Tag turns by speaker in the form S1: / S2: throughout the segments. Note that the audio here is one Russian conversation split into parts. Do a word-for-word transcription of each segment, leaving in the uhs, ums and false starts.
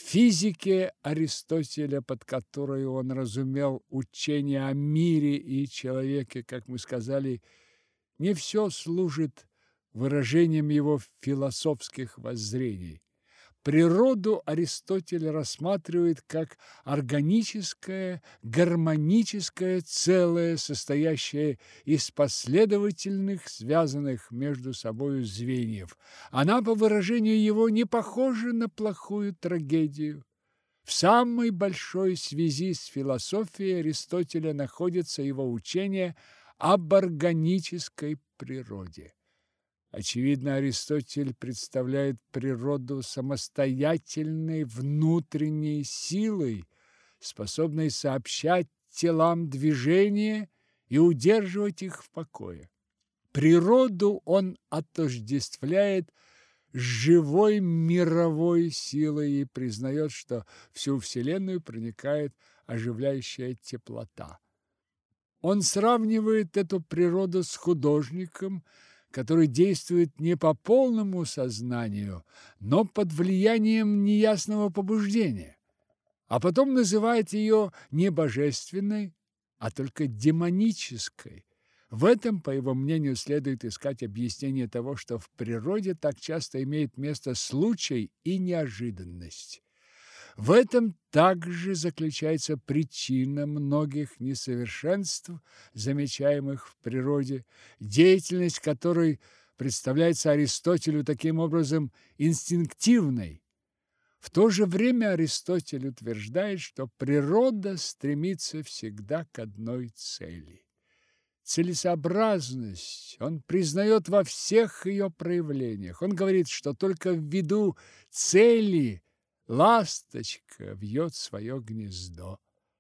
S1: физике Аристотеля, под которой он разумел учение о мире и человеке, как мы сказали, не все служит выражением его философских воззрений. Природу Аристотель рассматривает как органическое, гармоническое целое, состоящее из последовательных, связанных между собою звеньев. Она, по выражению его, не похожа на плохую трагедию. В самой большой связи с философией Аристотеля находится его учение об органической природе. Очевидно, Аристотель представляет природу самостоятельной внутренней силой, способной сообщать телам движение и удерживать их в покое. Природу он отождествляет с живой мировой силой и признает, что всю Вселенную проникает оживляющая теплота. Он сравнивает эту природу с художником, который действует не по полному сознанию, но под влиянием неясного побуждения, а потом называет ее не божественной, а только демонической. В этом, по его мнению, следует искать объяснение того, что в природе так часто имеет место случай и неожиданность. В этом также заключается причина многих несовершенств, замечаемых в природе, деятельность которой представляется Аристотелю таким образом инстинктивной. В то же время Аристотель утверждает, что природа стремится всегда к одной цели. Целесообразность он признает во всех ее проявлениях. Он говорит, что только ввиду цели ласточка вьет свое гнездо.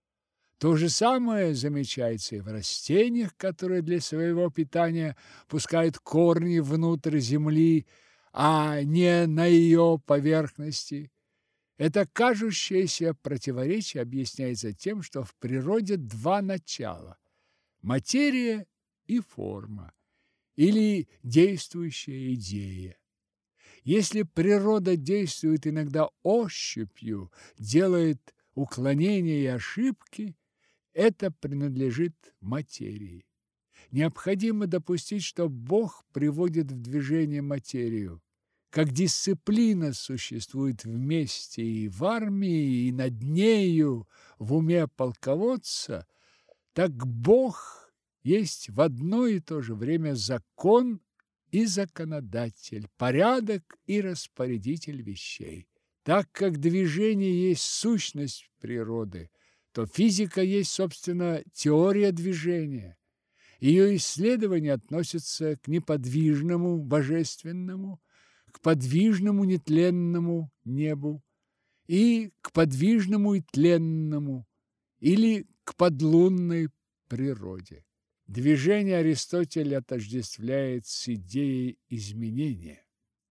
S1: То же самое замечается и в растениях, которые для своего питания пускают корни внутрь земли, а не на ее поверхности. Это кажущееся противоречие объясняется тем, что в природе два начала – материя и форма, или действующая идея. Если природа действует иногда ощупью, делает уклонения и ошибки, это принадлежит материи. Необходимо допустить, что Бог приводит в движение материю. Как дисциплина существует вместе и в армии, и над нею в уме полководца, так Бог есть в одно и то же время закон и законодатель, порядок и распорядитель вещей. Так как движение есть сущность природы, то физика есть, собственно, теория движения. Ее исследования относятся к неподвижному божественному, к подвижному нетленному небу и к подвижному и тленному, или к подлунной природе. Движение Аристотель отождествляет с идеей изменения.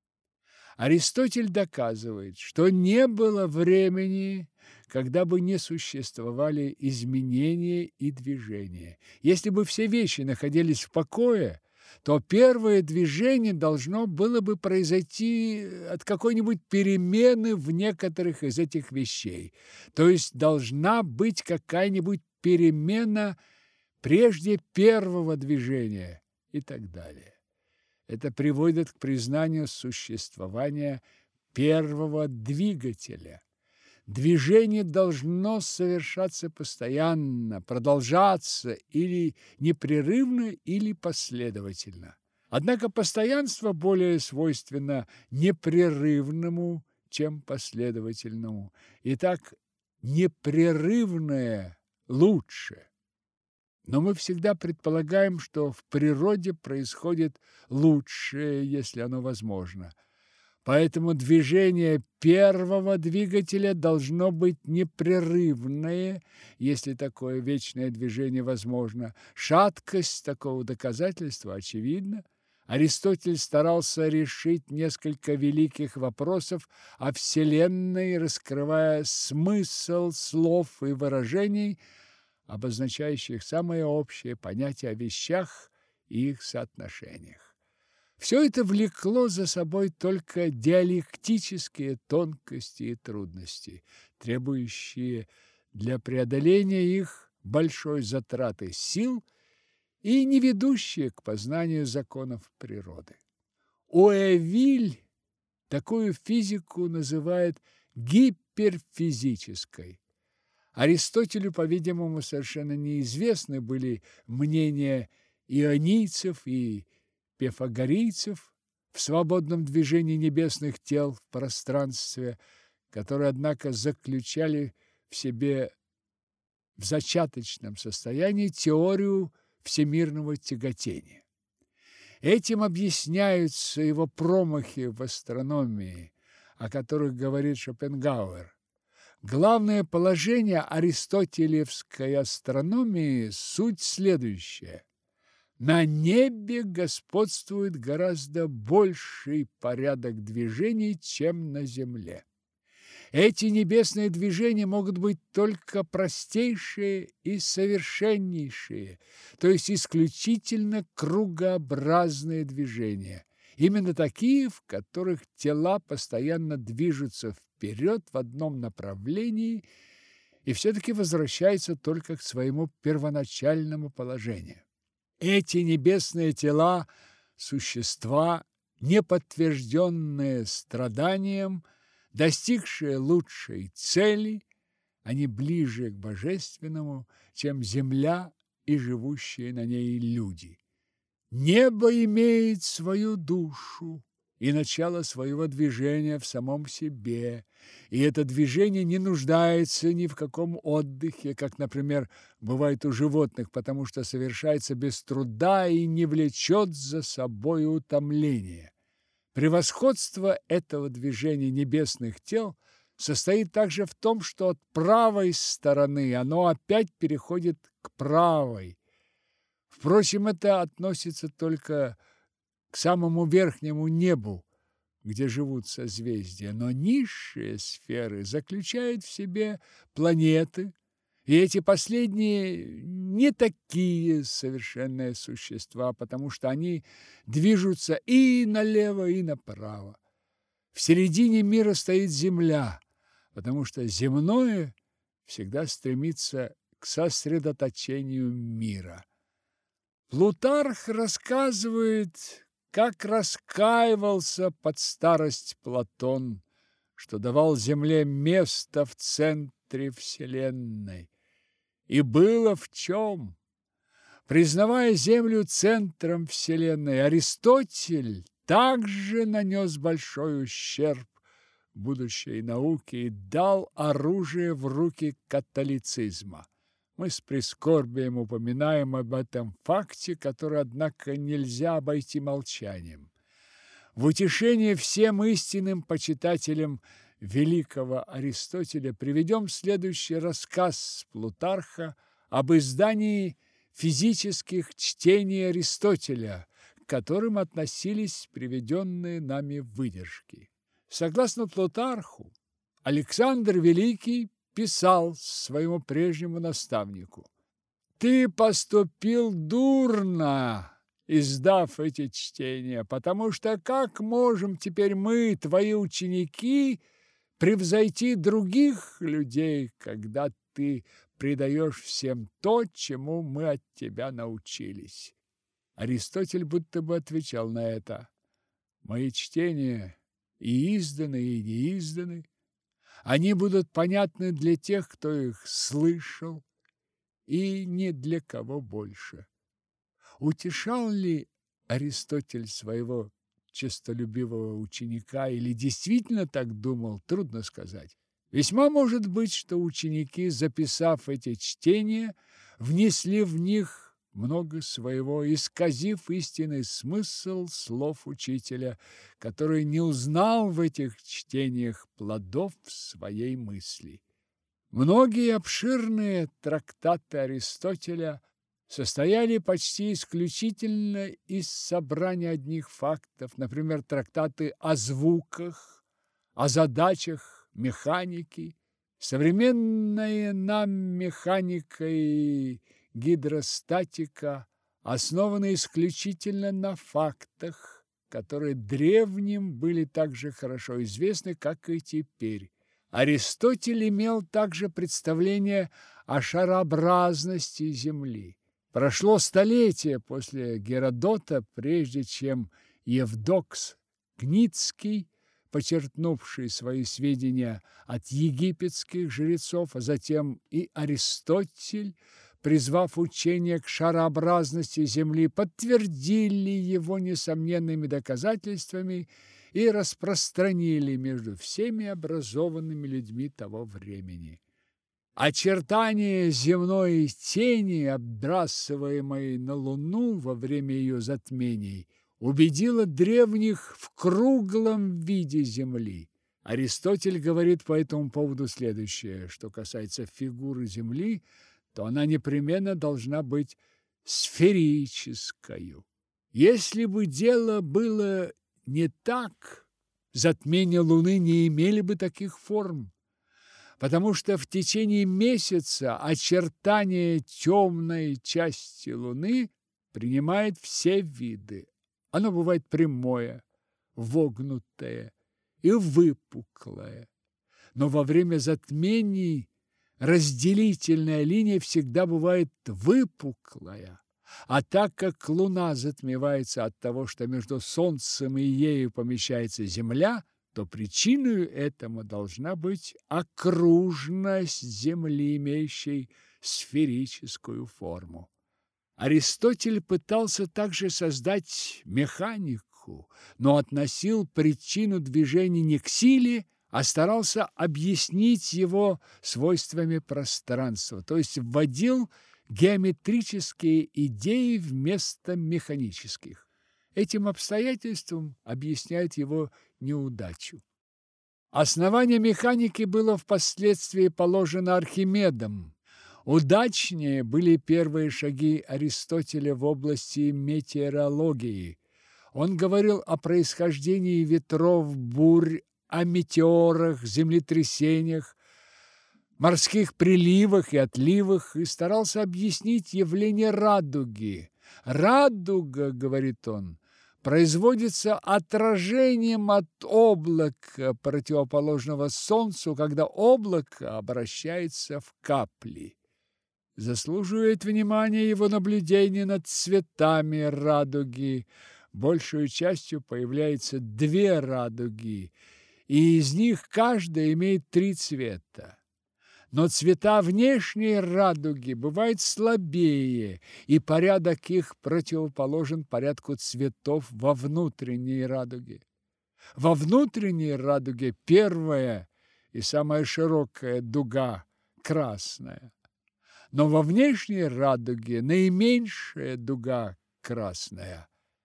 S1: Аристотель доказывает, что не было времени, когда бы не существовали изменения и движения. Если бы все вещи находились в покое, то первое движение должно было бы произойти от какой-нибудь перемены в некоторых из этих вещей. То есть должна быть какая-нибудь перемена прежде первого движения и так далее. Это приводит к признанию существования первого двигателя. Движение должно совершаться постоянно, продолжаться или непрерывно, или последовательно. Однако постоянство более свойственно непрерывному, чем последовательному. Итак, непрерывное лучше. Но мы всегда предполагаем, что в природе происходит лучшее, если оно возможно. Поэтому движение первого двигателя должно быть непрерывное, если такое вечное движение возможно. Шаткость такого доказательства очевидна. Аристотель старался решить несколько великих вопросов о Вселенной, раскрывая смысл слов и выражений, обозначающих самые общие понятия о вещах и их соотношениях. Все это влекло за собой только диалектические тонкости и трудности, требующие для преодоления их большой затраты сил и не ведущие к познанию законов природы. Уэвиль такую физику называет гиперфизической. Аристотелю, по-видимому, совершенно неизвестны были мнения ионийцев и пифагорейцев в свободном движении небесных тел в пространстве, которые, однако, заключали в себе в зачаточном состоянии теорию всемирного тяготения. Этим объясняются его промахи в астрономии, о которых говорит Шопенгауэр. Главное положение аристотелевской астрономии – суть следующая. На небе господствует гораздо больший порядок движений, чем на земле. Эти небесные движения могут быть только простейшие и совершеннейшие, то есть исключительно кругообразные движения. Именно такие, в которых тела постоянно движутся вперед в одном направлении и все-таки возвращаются только к своему первоначальному положению. Эти небесные тела – существа, не подтвержденные страданием, достигшие лучшей цели, они ближе к божественному, чем земля и живущие на ней люди. Небо имеет свою душу и начало своего движения в самом себе, и это движение не нуждается ни в каком отдыхе, как, например, бывает у животных, потому что совершается без труда и не влечет за собой утомления. Превосходство этого движения небесных тел состоит также в том, что от правой стороны оно опять переходит к правой. Впрочем, это относится только к самому верхнему небу, где живут созвездия, но низшие сферы заключают в себе планеты, и эти последние не такие совершенные существа, потому что они движутся и налево, и направо. В середине мира стоит Земля, потому что земное всегда стремится к сосредоточению мира. Плутарх рассказывает, как раскаивался под старость Платон, что давал Земле место в центре Вселенной. И было в чем. Признавая Землю центром Вселенной, Аристотель также нанес большой ущерб будущей науке и дал оружие в руки католицизма. Мы с прискорбием упоминаем об этом факте, который, однако, нельзя обойти молчанием. В утешение всем истинным почитателям великого Аристотеля приведем следующий рассказ Плутарха об издании физических чтений Аристотеля, к которым относились приведенные нами выдержки. Согласно Плутарху, Александр Великий писал своему прежнему наставнику: «Ты поступил дурно, издав эти чтения, потому что как можем теперь мы, твои ученики, превзойти других людей, когда ты предаешь всем то, чему мы от тебя научились?» Аристотель будто бы отвечал на это: «Мои чтения и изданы, и не изданы. Они будут понятны для тех, кто их слышал, и не для кого больше». Утешал ли Аристотель своего честолюбивого ученика или действительно так думал, трудно сказать. Весьма может быть, что ученики, записав эти чтения, внесли в них много своего, исказив истинный смысл слов учителя, который не узнал в этих чтениях плодов своей мысли. Многие обширные трактаты Аристотеля состояли почти исключительно из собрания одних фактов, например, трактаты о звуках, о задачах механики. Современная нам механика и гидростатика основаны исключительно на фактах, которые древним были так же хорошо известны, как и теперь. Аристотель имел также представление о шарообразности Земли. Прошло столетие после Геродота, прежде чем Евдокс Кницкий, почерпнувший свои сведения от египетских жрецов, а затем и Аристотель, призвав учение к шарообразности Земли, подтвердили его несомненными доказательствами и распространили между всеми образованными людьми того времени. Очертание земной тени, отбрасываемой на Луну во время ее затмений, убедило древних в круглом виде Земли. Аристотель говорит по этому поводу следующее: что касается фигуры Земли, то она непременно должна быть сферическою. Если бы дело было не так, затмения Луны не имели бы таких форм, потому что в течение месяца очертание темной части Луны принимает все виды. Оно бывает прямое, вогнутое и выпуклое. Но во время затмений разделительная линия всегда бывает выпуклая. А так как Луна затмевается от того, что между Солнцем и ею помещается Земля, то причиной этому должна быть окружность Земли, имеющей сферическую форму. Аристотель пытался также создать механику, но относил причину движения не к силе, а старался объяснить его свойствами пространства, то есть вводил геометрические идеи вместо механических. Этим обстоятельством объясняет его неудачу. Основание механики было впоследствии положено Архимедом. Удачнее были первые шаги Аристотеля в области метеорологии. Он говорил о происхождении ветров, бурь, о метеорах, землетрясениях, морских приливах и отливах и старался объяснить явление радуги. «Радуга, — говорит он, — производится отражением от облака, противоположного Солнцу, когда облако обращается в капли». Заслуживает внимания его наблюдение над цветами радуги. Большую частью появляется две радуги, и из них каждая имеет три цвета. Но цвета внешней радуги бывают слабее, и порядок их противоположен порядку цветов во внутренней радуге. Во внутренней радуге первая и самая широкая дуга красная, но во внешней радуге наименьшая дуга красная,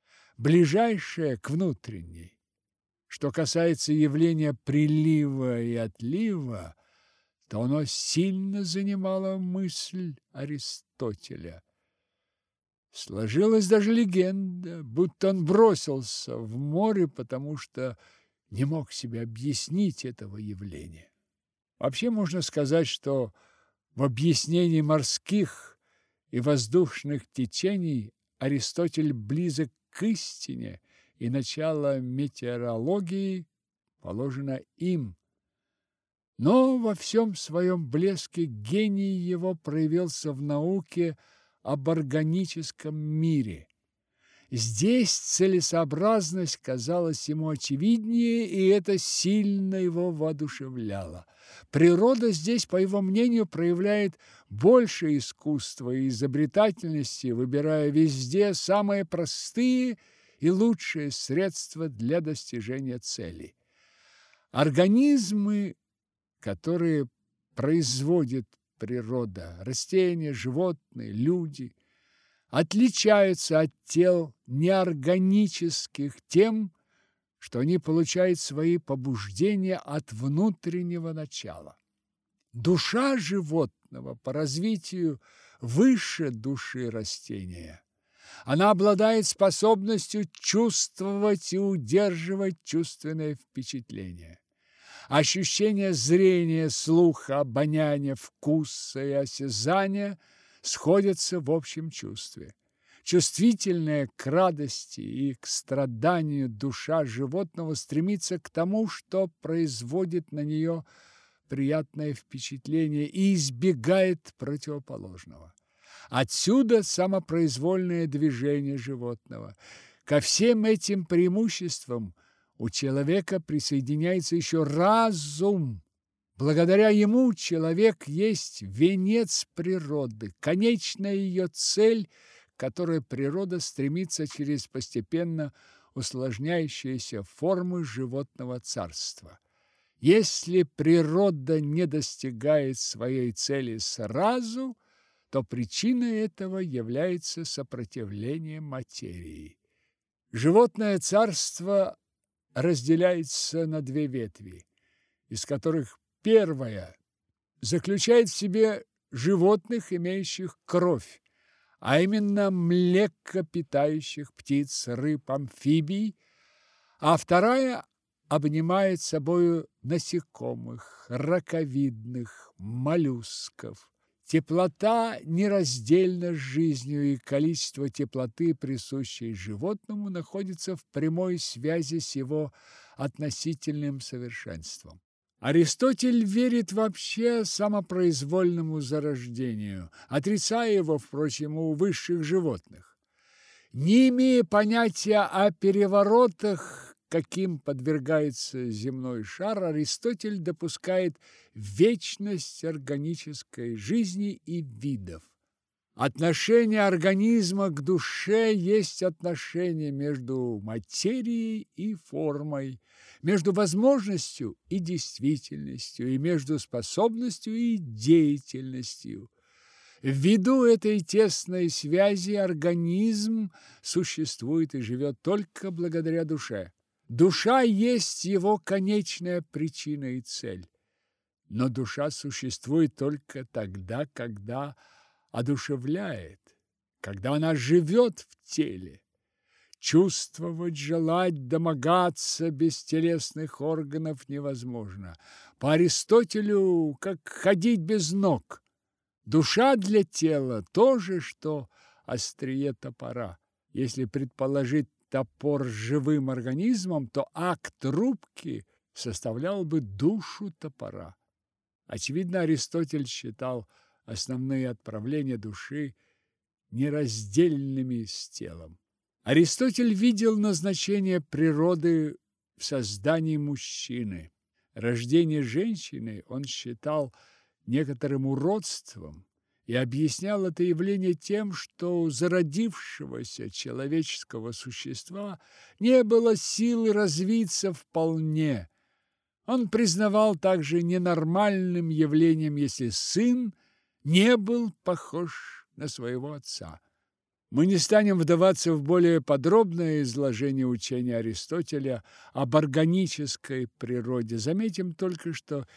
S1: ближайшая к внутренней. Что касается явления прилива и отлива, то оно сильно занимало мысль Аристотеля. Сложилась даже легенда, будто он бросился в море, потому что не мог себе объяснить этого явления. Вообще можно сказать, что в объяснении морских и воздушных течений Аристотель близок к истине, и начало метеорологии положено им. Но во всем своем блеске гений его проявился в науке об органическом мире. Здесь целесообразность казалась ему очевиднее, и это сильно его воодушевляло. Природа здесь, по его мнению, проявляет больше искусства и изобретательности, выбирая везде самые простые и лучшие средства для достижения цели. Организмы, которые производит природа, растения, животные, люди, отличаются от тел неорганических тем, что они получают свои побуждения от внутреннего начала. Душа животного по развитию выше души растения. Она обладает способностью чувствовать и удерживать чувственное впечатление. Ощущения зрения, слуха, обоняния, вкуса и осязания сходятся в общем чувстве. Чувствительная к радости и к страданию душа животного стремится к тому, что производит на нее приятное впечатление, и избегает противоположного. Отсюда самопроизвольное движение животного. Ко всем этим преимуществам у человека присоединяется еще разум. Благодаря ему человек есть венец природы, конечная ее цель, к которой природа стремится через постепенно усложняющиеся формы животного царства. Если природа не достигает своей цели сразу, то причиной этого является сопротивление материи. Животное царство разделяется на две ветви, из которых первая заключает в себе животных, имеющих кровь, а именно млекопитающих птиц, рыб, амфибий, а вторая обнимает собою насекомых, раковидных, моллюсков. Теплота нераздельна с жизнью, и количество теплоты, присущей животному, находится в прямой связи с его относительным совершенством. Аристотель верит вообще самопроизвольному зарождению, отрицая его, впрочем, у высших животных. Не имея понятия о переворотах, каким подвергается земной шар, Аристотель допускает вечность органической жизни и видов. Отношение организма к душе есть отношение между материей и формой, между возможностью и действительностью, и между способностью и деятельностью. Ввиду этой тесной связи организм существует и живет только благодаря душе. Душа есть его конечная причина и цель. Но душа существует только тогда, когда одушевляет, когда она живет в теле. Чувствовать, желать, домогаться без телесных органов невозможно. По Аристотелю, как ходить без ног. Душа для тела то же, что острие топора. Если предположить топор с живым организмом, то акт рубки составлял бы душу топора. Очевидно, Аристотель считал основные отправления души нераздельными с телом. Аристотель видел назначение природы в создании мужчины. Рождение женщины он считал некоторым уродством и объяснял это явление тем, что у зародившегося человеческого существа не было силы развиться вполне. Он признавал также ненормальным явлением, если сын не был похож на своего отца. Мы не станем вдаваться в более подробное изложение учения Аристотеля об органической природе. Заметим только, что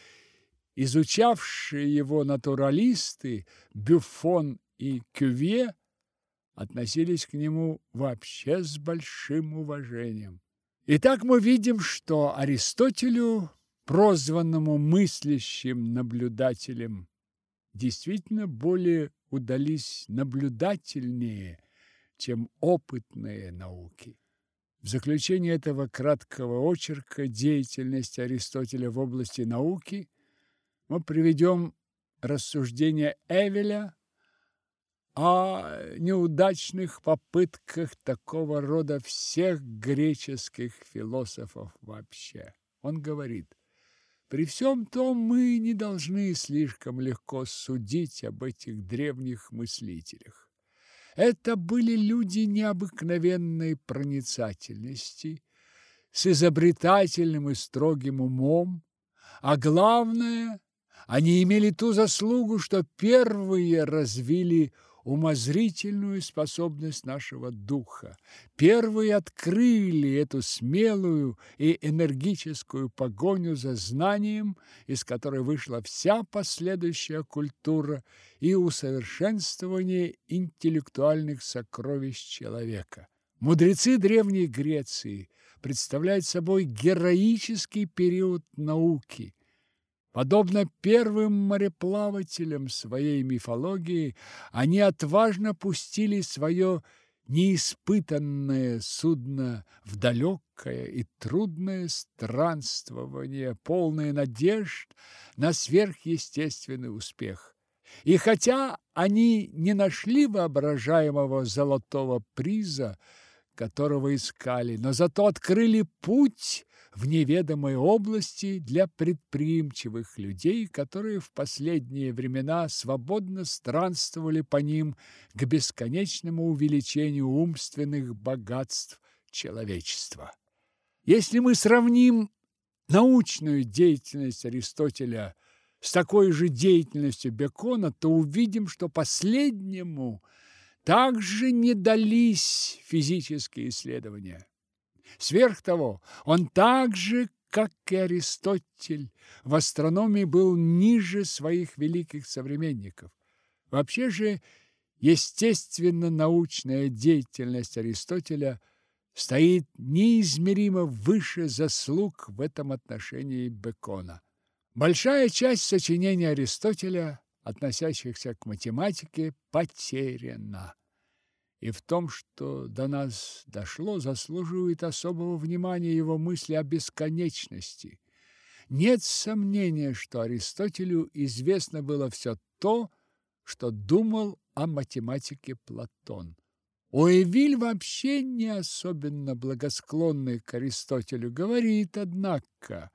S1: изучавшие его натуралисты Бюфон и Кювье относились к нему вообще с большим уважением. Итак, мы видим, что Аристотелю, прозванному мыслящим наблюдателем, действительно более удались наблюдательнее, чем опытные науки. В заключение этого краткого очерка деятельности Аристотеля в области науки мы приведем рассуждения Эвеля о неудачных попытках такого рода всех греческих философов вообще. Он говорит: при всем том мы не должны слишком легко судить об этих древних мыслителях. Это были люди необыкновенной проницательности, с изобретательным и строгим умом, а главное, они имели ту заслугу, что первые развили умозрительную способность нашего духа, первые открыли эту смелую и энергическую погоню за знанием, из которой вышла вся последующая культура и усовершенствование интеллектуальных сокровищ человека. Мудрецы Древней Греции представляют собой героический период науки. Подобно первым мореплавателям своей мифологии, они отважно пустили свое неиспытанное судно в далекое и трудное странствование, полное надежд на сверхъестественный успех. И хотя они не нашли воображаемого золотого приза, которого искали, но зато открыли путь в неведомой области для предприимчивых людей, которые в последние времена свободно странствовали по ним к бесконечному увеличению умственных богатств человечества. Если мы сравним научную деятельность Аристотеля с такой же деятельностью Бекона, то увидим, что последнему также не дались физические исследования. Сверх того, он так же, как и Аристотель, в астрономии был ниже своих великих современников. Вообще же, естественно-научная деятельность Аристотеля стоит неизмеримо выше заслуг в этом отношении Бекона. Большая часть сочинений Аристотеля, относящихся к математике, потеряна. И в том, что до нас дошло, заслуживает особого внимания его мысли о бесконечности. Нет сомнения, что Аристотелю известно было все то, что думал о математике Платон. Оэвиль, вообще не особенно благосклонный к Аристотелю, говорит, однако: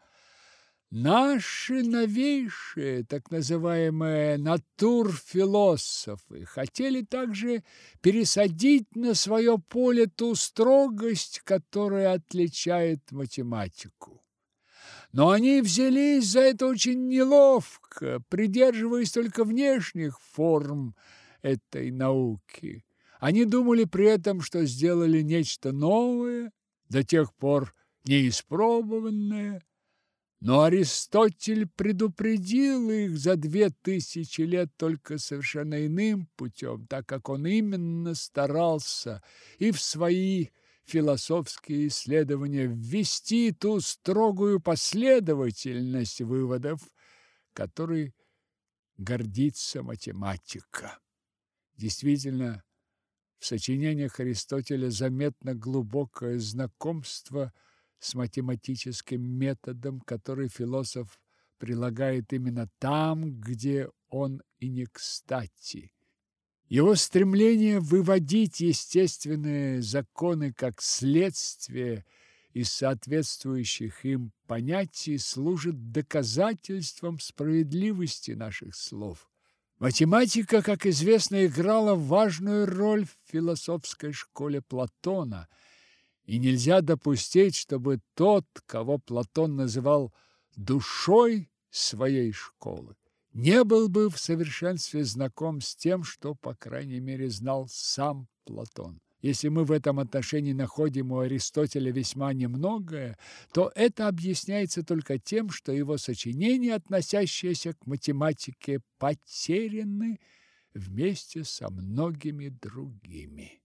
S1: наши новейшие, так называемые натурфилософы, хотели также пересадить на свое поле ту строгость, которая отличает математику. Но они взялись за это очень неловко, придерживаясь только внешних форм этой науки. Они думали при этом, что сделали нечто новое, до тех пор неиспробованное. Но Аристотель предупредил их за две тысячи лет только совершенно иным путем, так как он именно старался и в свои философские исследования ввести ту строгую последовательность выводов, которой гордится математика. Действительно, в сочинениях Аристотеля заметно глубокое знакомство с математическим методом, который философ прилагает именно там, где он и не кстати. Его стремление выводить естественные законы как следствие из соответствующих им понятий служит доказательством справедливости наших слов. Математика, как известно, играла важную роль в философской школе Платона, и нельзя допустить, чтобы тот, кого Платон называл душой своей школы, не был бы в совершенстве знаком с тем, что, по крайней мере, знал сам Платон. Если мы в этом отношении находим у Аристотеля весьма немногое, то это объясняется только тем, что его сочинения, относящиеся к математике, потеряны вместе со многими другими.